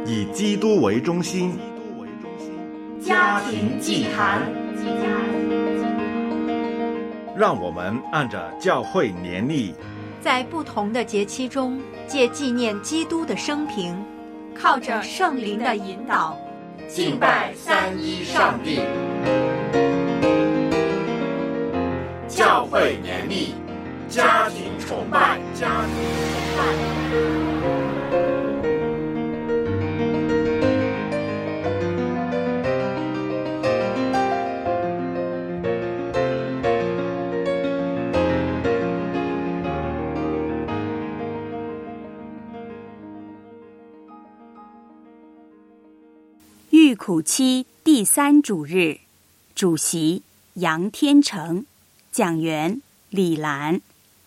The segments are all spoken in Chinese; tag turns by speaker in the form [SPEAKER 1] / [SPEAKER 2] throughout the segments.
[SPEAKER 1] 以基督为中心，
[SPEAKER 2] 家庭祭坛。
[SPEAKER 1] 让我们按着教会年历，
[SPEAKER 3] 在不同的节期中，借纪念基督的生平，靠着圣灵的引导，
[SPEAKER 2] 敬拜三一上帝。教会年历，家庭崇拜，家庭崇拜。
[SPEAKER 4] 预苦期第3主日，主席杨天成，讲员李兰。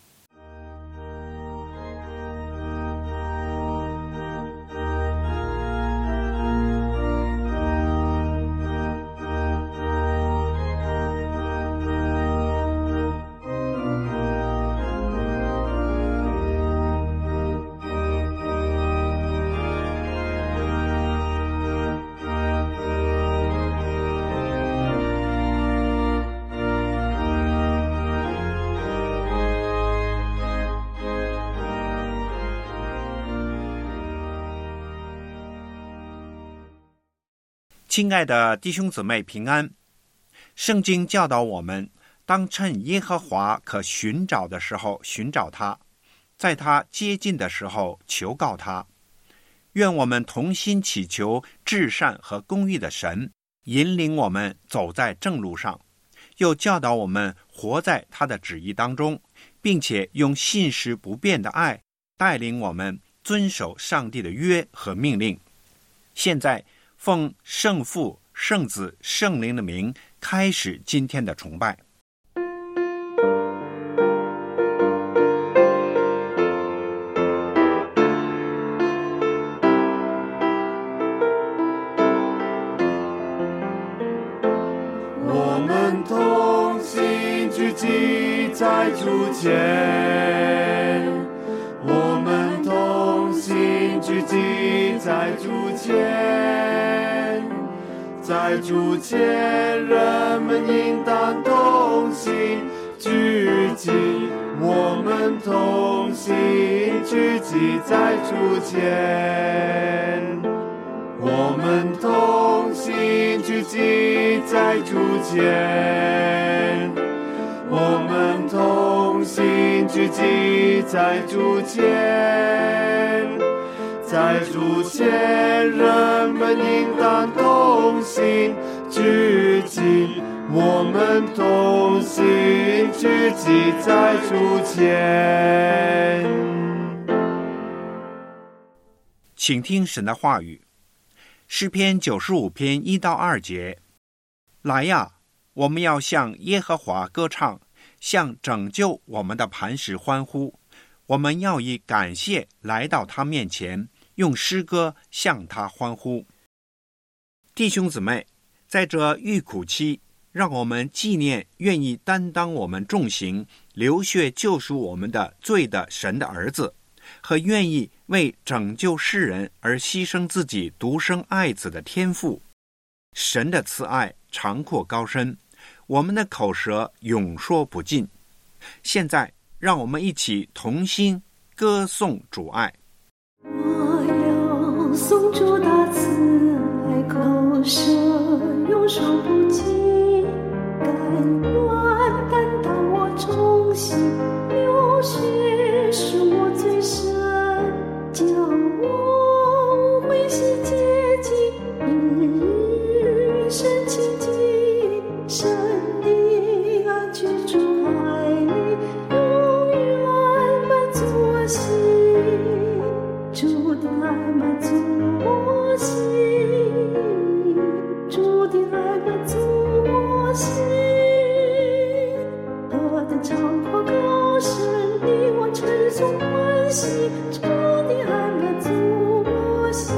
[SPEAKER 5] 亲爱的弟兄姊妹平安，圣经教导我们，当趁耶和华可寻找的时候寻找他，在他接近的时候求告他。愿我们同心祈求至善和公义的神引领我们走在正路上，又教导我们活在他的旨意当中，并且用信实不变的爱带领我们遵守上帝的约和命令。现在奉圣父、圣子、圣灵的名开始今天的崇拜。
[SPEAKER 6] 我们同心聚集在主前，我们同心聚集在主前，在主前，人们应当同心聚集。我们同心聚集在主前，我们同心聚集在主前，我们同心聚集在主前，在主前，人们应当同心聚集。我们同心聚集在主前。
[SPEAKER 5] 请听神的话语。诗篇95篇1到2节，来呀，我们要向耶和华歌唱，向拯救我们的磐石欢呼。我们要以感谢来到他面前，用诗歌向他欢呼。弟兄姊妹，在这预苦期，让我们纪念愿意担当我们重刑、流血救赎我们的罪的神的儿子，和愿意为拯救世人而牺牲自己独生爱子的天父。神的慈爱长阔高深，我们的口舌永说不尽。现在让我们一起同心歌颂主爱。
[SPEAKER 7] 我要颂主大慈爱，口舌永说不尽，甘愿担当我重刑，流血赎我罪深，叫我回心洁净，与神亲近，神的爱居住海里，永远满足我心，主的爱满足我心，主的爱满足我心，何等长阔高深，令我称颂欢喜，主的爱满足我心。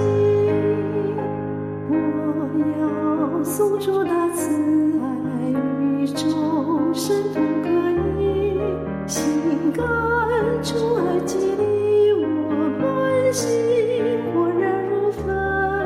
[SPEAKER 7] 我要颂主大慈爱，与众生同歌一，心感主爱激励我，满心火热如焚。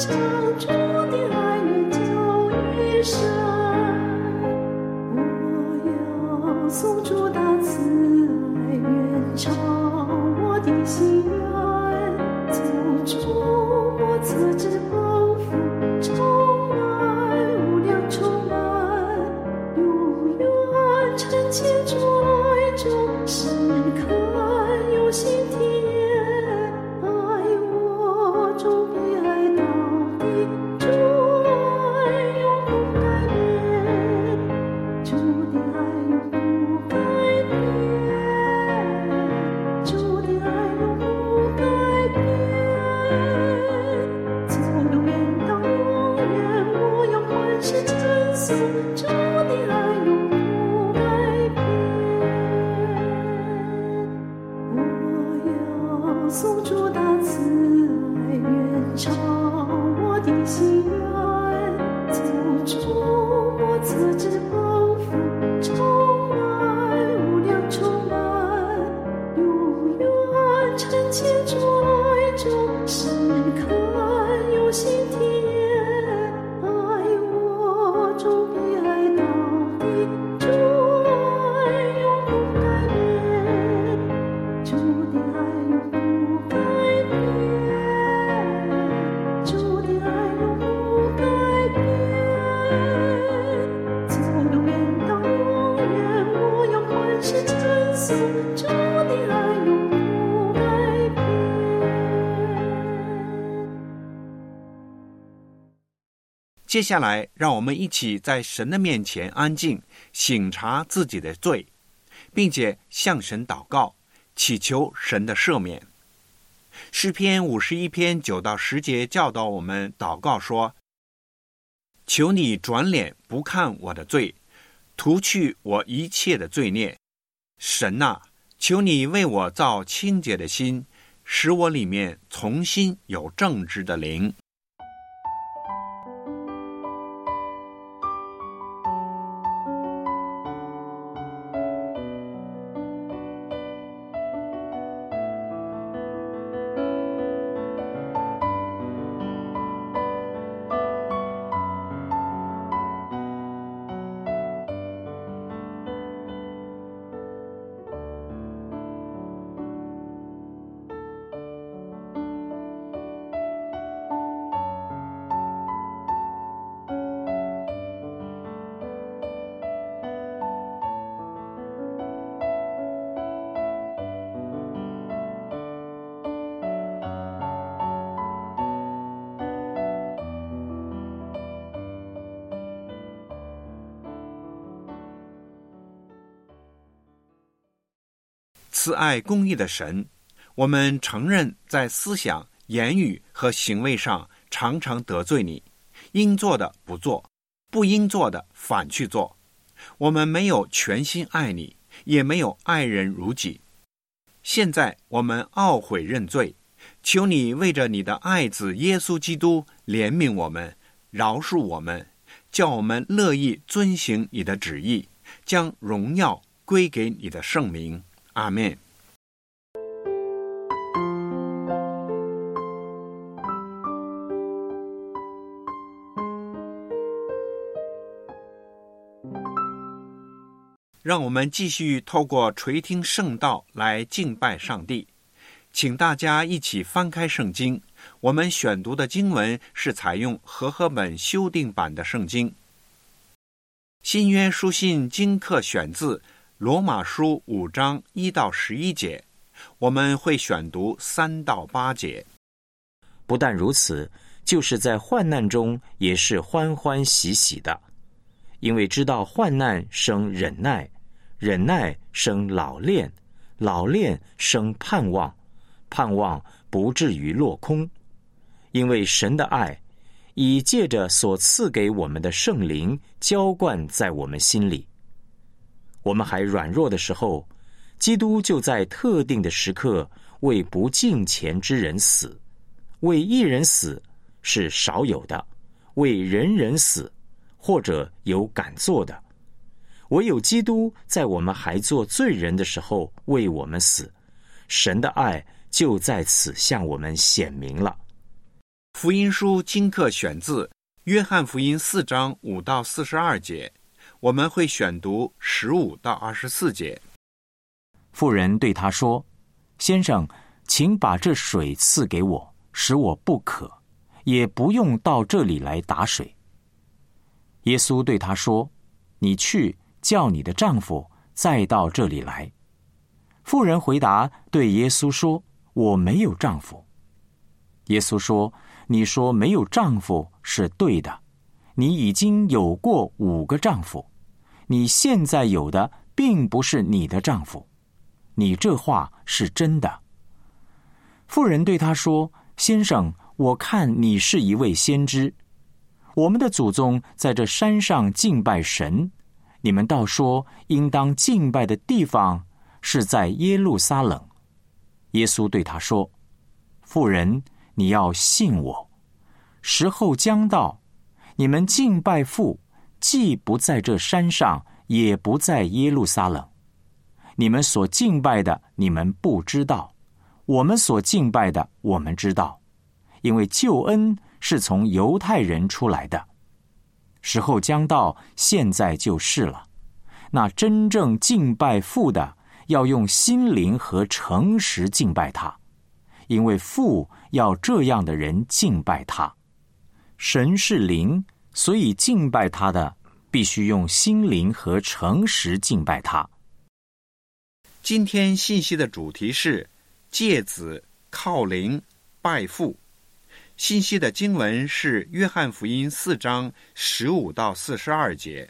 [SPEAKER 7] 唱主的爱愿久余生。我要颂主的慈爱，愿唱我的心愿，从主莫测之丰富，充满无量充满，永远沉潜在中，时刻用心体验，爱我终必爱到底，主爱永不改变，主的爱永不改变，主的爱永不改变，从永远到永远，我要欢喜称颂主的爱永不改变。我要颂主的慈爱，愿唱我的心愿，从主莫测之丰富，充满无量充满，永远沉潜在中，时刻用心体验，爱我终必爱到底，主爱永不改变，主的爱永不改变，主的爱永不改变，从永远到永远，我要欢喜称颂主的爱永不改变。
[SPEAKER 5] 接下来，让我们一起在神的面前安静，省察自己的罪，并且向神祷告，祈求神的赦免。诗篇51篇9到10节教导我们祷告说：求你转脸不看我的罪，除去我一切的罪孽。神啊，求你为我造清洁的心，使我里面重新有正直的灵。慈爱公义的神，我们承认在思想、言语和行为上常常得罪你，应做的不做，不应做的反去做。我们没有全心爱你，也没有爱人如己。现在我们懊悔认罪，求你为着你的爱子耶稣基督怜悯我们，饶恕我们，叫我们乐意遵行你的旨意，将荣耀归给你的圣名。阿们。让我们继续透过垂听圣道来敬拜上帝。请大家一起翻开圣经，我们选读的经文是采用和合本修订版的圣经。新约书信经课选自罗马书5章1到11节，我们会选读3到8节。
[SPEAKER 8] 不但如此，就是在患难中也是欢欢喜喜的，因为知道患难生忍耐，忍耐生老练，老练生盼望，盼望不至于落空。因为神的爱已借着所赐给我们的圣灵浇灌在我们心里。我们还软弱的时候，基督就在特定的时刻为不敬虔之人死。为一人死是少有的，为人人死或者有敢做的。唯有基督在我们还做罪人的时候为我们死，神的爱就在此向我们显明了。
[SPEAKER 5] 福音书经课选自约翰福音4章5到42节，我们会选读15到24节。
[SPEAKER 8] 妇人对他说：先生，请把这水赐给我，使我不渴，也不用到这里来打水。耶稣对他说：你去叫你的丈夫再到这里来。妇人回答对耶稣说：我没有丈夫。耶稣说：你说没有丈夫是对的，你已经有过5个丈夫，你现在有的并不是你的丈夫，你这话是真的。妇人对他说：先生，我看你是一位先知。我们的祖宗在这山上敬拜神，你们倒说应当敬拜的地方是在耶路撒冷。耶稣对他说：妇人，你要信我，时候将到，你们敬拜父，既不在这山上，也不在耶路撒冷。你们所敬拜的，你们不知道；我们所敬拜的，我们知道，因为救恩是从犹太人出来的。时候将到，现在就是了。那真正敬拜父的，要用心灵和诚实敬拜他，因为父要这样的人敬拜他。神是灵，所以敬拜他的必须用心灵和诚实敬拜他。
[SPEAKER 5] 今天信息的主题是借子靠灵拜父。信息的经文是约翰福音4章15到42节。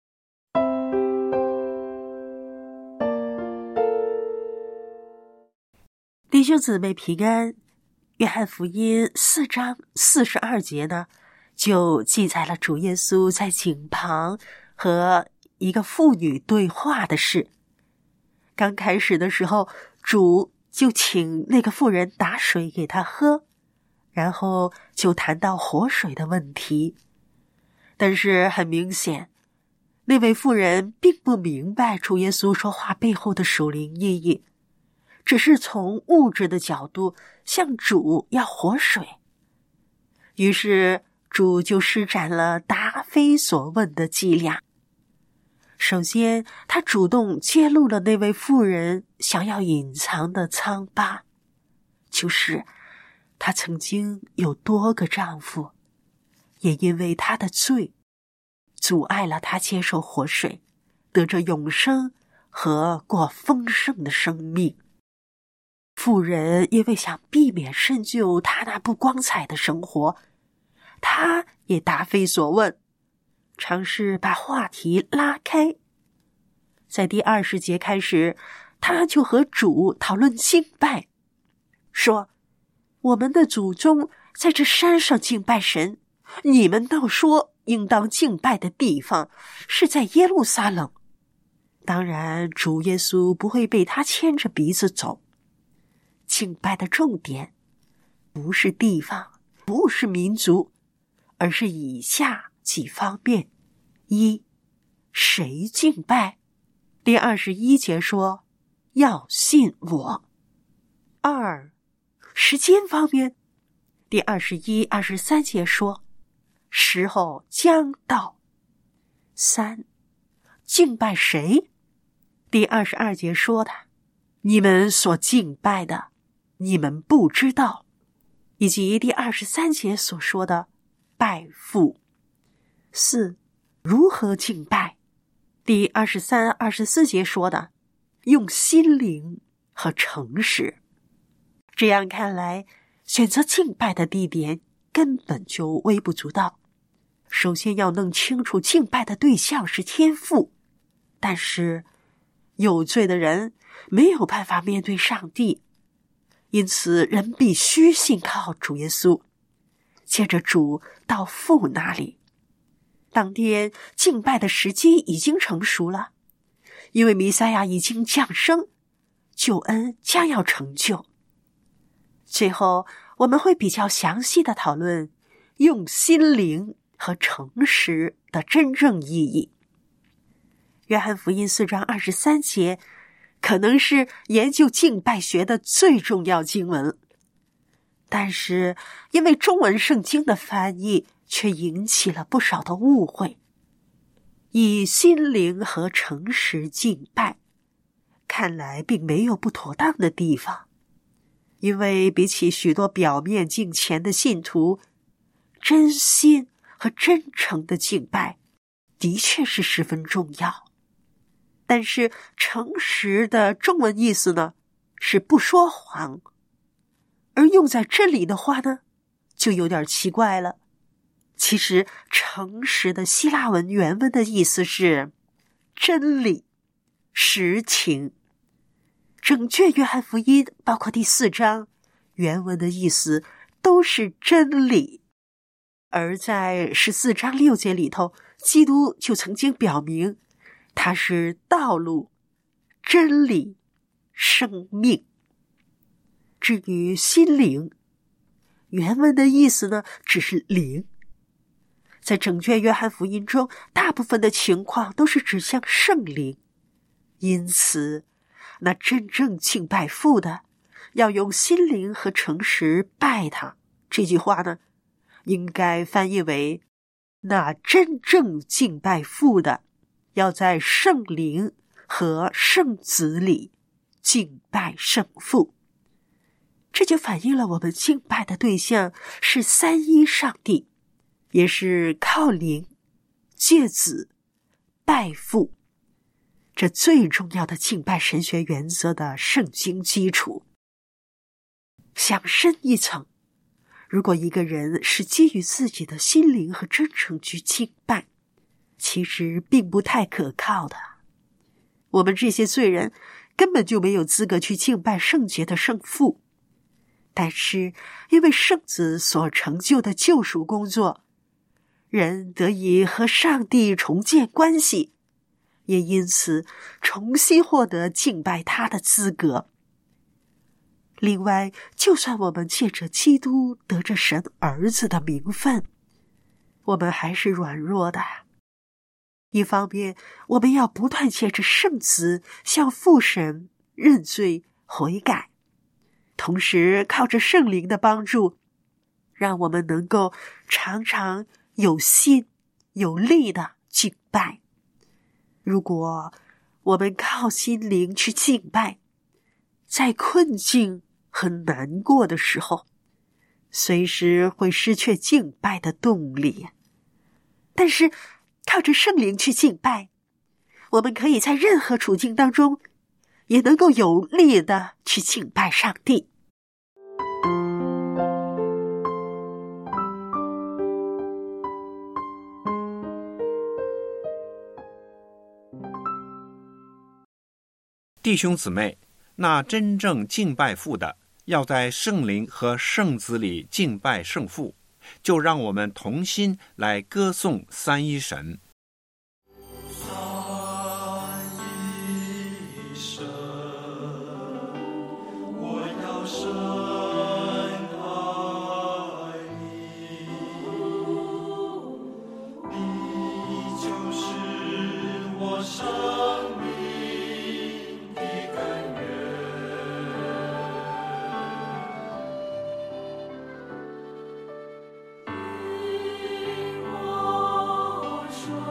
[SPEAKER 9] 弟兄姊妹平安。约翰福音4章42节呢，就记载了主耶稣在井旁和一个妇女对话的事。刚开始的时候，主就请那个妇人打水给他喝，然后就谈到活水的问题。但是很明显，那位妇人并不明白主耶稣说话背后的属灵意义，只是从物质的角度向主要活水。于是主就施展了答非所问的伎俩。首先，他主动揭露了那位妇人想要隐藏的疮疤，就是她曾经有多个丈夫，也因为她的罪，阻碍了她接受活水，得着永生和过丰盛的生命。妇人因为想避免深究她那不光彩的生活，她也答非所问，尝试把话题拉开。在第20节开始，他就和主讨论敬拜，说：我们的祖宗在这山上敬拜神，你们倒说应当敬拜的地方是在耶路撒冷。当然，主耶稣不会被他牵着鼻子走。敬拜的重点不是地方，不是民族，而是以下几方面：一，谁敬拜？第21节说要信我。2，时间方面，第21、23节说时候将到。3，敬拜谁？第22节说的你们所敬拜的，你们不知道，以及第23节所说的拜父。4，如何敬拜？第23、24节说的用心灵和诚实。这样看来，选择敬拜的地点根本就微不足道。首先要弄清楚敬拜的对象是天父，但是有罪的人没有办法面对上帝，因此人必须信靠主耶稣，借着主到父那里。当天敬拜的时机已经成熟了，因为弥赛亚已经降生，救恩将要成就。最后我们会比较详细的讨论用心灵和诚实的真正意义。约翰福音4章23节可能是研究敬拜学的最重要经文。 但是因为中文圣经的翻译却引起了不少的误会。以心灵和诚实敬拜，看来并没有不妥当的地方，因为比起许多表面敬虔的信徒，真心和真诚的敬拜的确是十分重要。但是诚实的中文意思呢，是不说谎，而用在这里的话呢，就有点奇怪了。其实诚实的希腊文原文的意思是真理、实情。整卷约翰福音包括第4章原文的意思都是真理，而在14章6节里头，基督就曾经表明他是道路、真理、生命。至于心灵，原文的意思呢，只是灵。在整卷约翰福音中，大部分的情况都是指向圣灵，因此那真正敬拜父的，要用心灵和诚实拜他。这句话呢，应该翻译为那真正敬拜父的，要在圣灵和圣子里敬拜圣父。这就反映了我们敬拜的对象是三一上帝，也是靠灵、借子、拜父，这最重要的敬拜神学原则的圣经基础。想深一层，如果一个人是基于自己的心灵和真诚去敬拜，其实并不太可靠的。我们这些罪人根本就没有资格去敬拜圣洁的圣父，但是因为圣子所成就的救赎工作，人得以和上帝重建关系，也因此重新获得敬拜他的资格。另外，就算我们借着基督得着神儿子的名分，我们还是软弱的。一方面，我们要不断借着圣子向父神认罪悔改，同时靠着圣灵的帮助，让我们能够常常有心有力的敬拜。如果我们靠心灵去敬拜，在困境和难过的时候，随时会失去敬拜的动力。但是靠着圣灵去敬拜，我们可以在任何处境当中也能够有力的去敬拜上帝。
[SPEAKER 5] 弟兄姊妹，那真正敬拜父的，要在圣灵和圣子里敬拜圣父，就让我们同心来歌颂三一神。
[SPEAKER 7] 说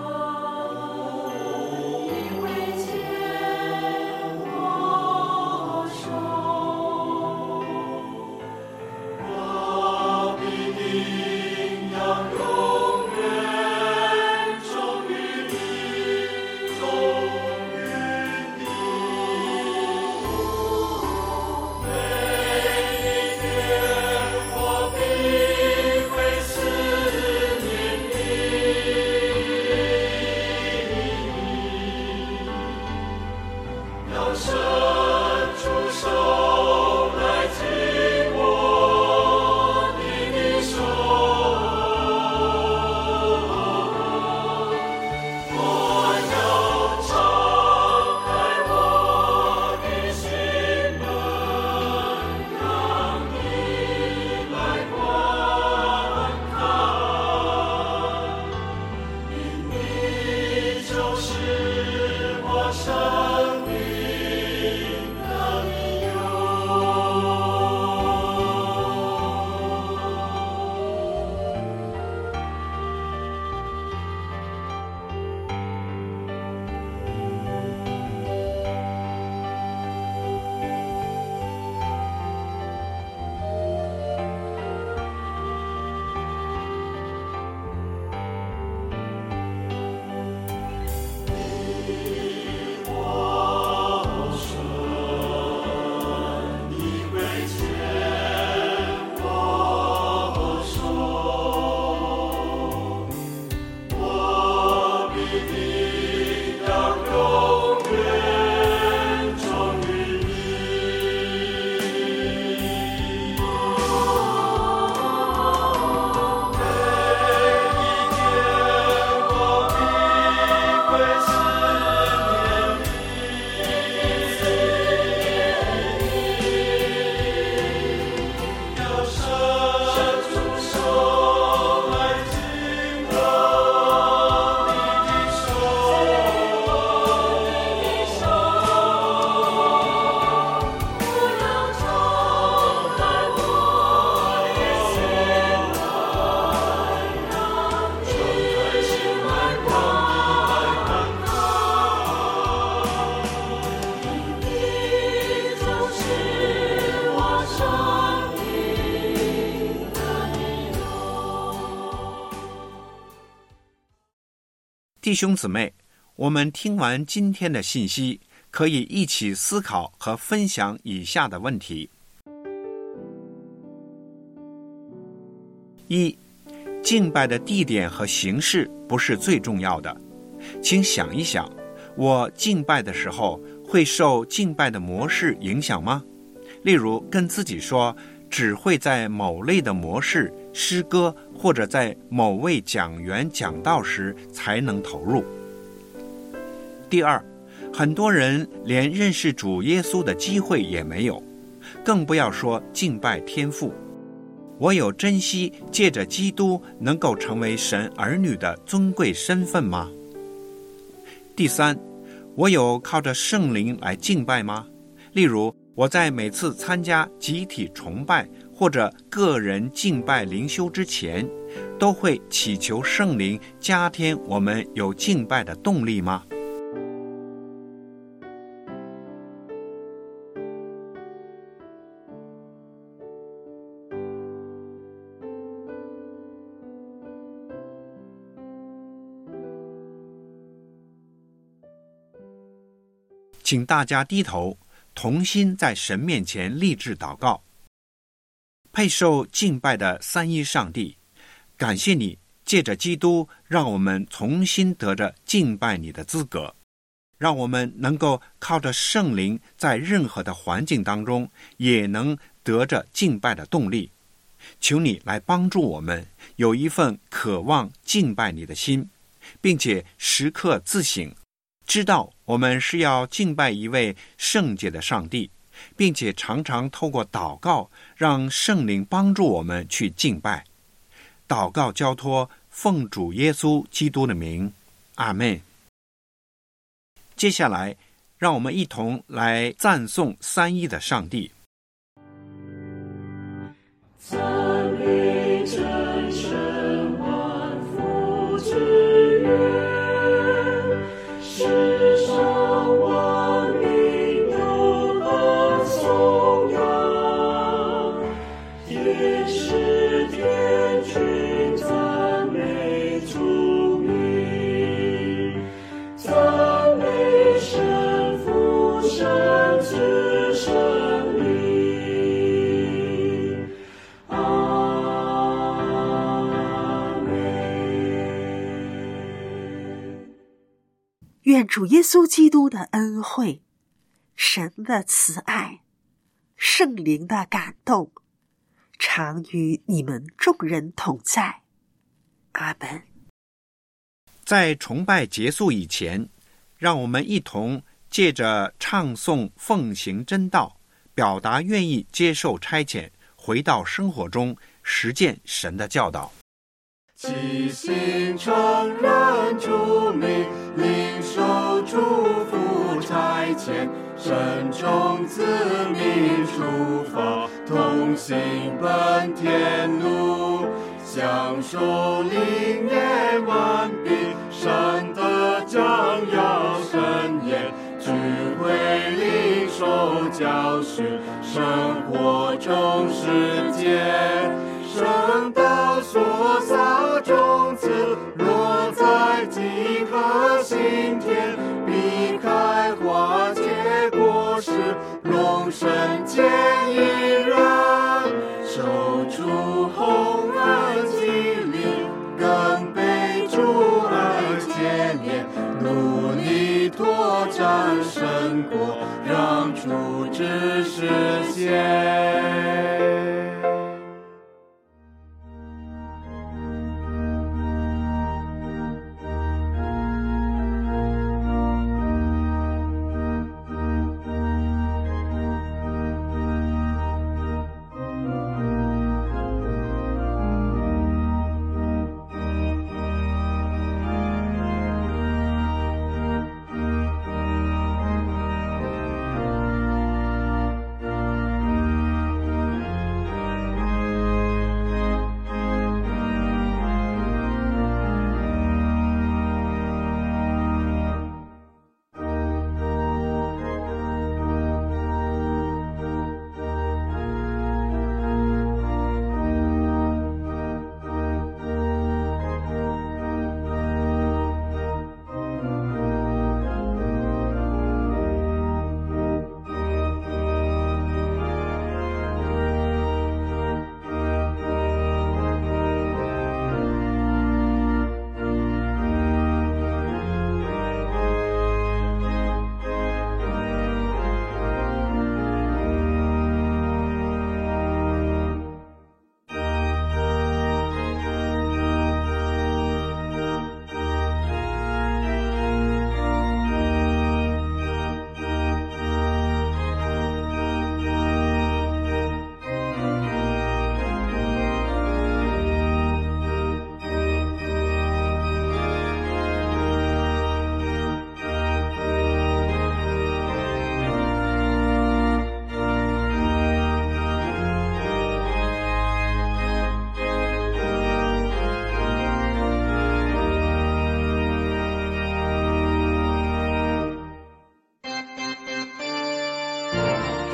[SPEAKER 5] 弟兄姊妹，我们听完今天的信息，可以一起思考和分享以下的问题：一、敬拜的地点和形式不是最重要的，请想一想，我敬拜的时候会受敬拜的模式影响吗？例如跟自己说，只会在某类的模式、诗歌或者在某位讲员讲道时才能投入。第二，很多人连认识主耶稣的机会也没有，更不要说敬拜天父。我有珍惜借着基督能够成为神儿女的尊贵身份吗？第三，我有靠着圣灵来敬拜吗？例如，我在每次参加集体崇拜或者个人敬拜灵修之前，都会祈求圣灵加添我们有敬拜的动力吗？请大家低头，同心在神面前立志祷告。配受敬拜的三一上帝，感谢你借着基督让我们重新得着敬拜你的资格，让我们能够靠着圣灵在任何的环境当中也能得着敬拜的动力。求你来帮助我们有一份渴望敬拜你的心，并且时刻自省，知道我们是要敬拜一位圣洁的上帝，并且常常透过祷告让圣灵帮助我们去敬拜。祷告交托，奉主耶稣基督的名，阿们。接下来让我们一同来赞颂三一的上帝。
[SPEAKER 6] 赞美真神万福之源，世上万民都很颂扬，也是天君赞美主名，赞美神父神子神灵。
[SPEAKER 9] 愿主耶稣基督的恩惠、神的慈爱、圣灵的感动，常与你们众人同在。阿们。
[SPEAKER 5] 在崇拜结束以前，让我们一同借着唱诵奉行真道，表达愿意接受差遣，回到生活中实践神的教导。
[SPEAKER 6] 齐心承认主名，领受祝福差遣，慎重自命出发，同行奔天路，享受灵验完毕，神的将要深言，聚会领受教训，生活中实践，神道所撒种子，落在几颗心田，必开花结果实，荣神见一人，受主洪恩激励，更被主爱牵连，努力拓展神国，让主旨实现。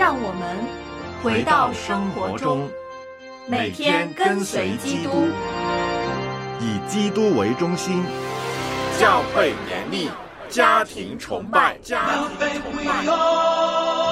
[SPEAKER 3] 让我们回到生活中，每天跟随基督，
[SPEAKER 1] 以基督为中心，
[SPEAKER 2] 教会年历，家庭崇拜，家庭崇拜。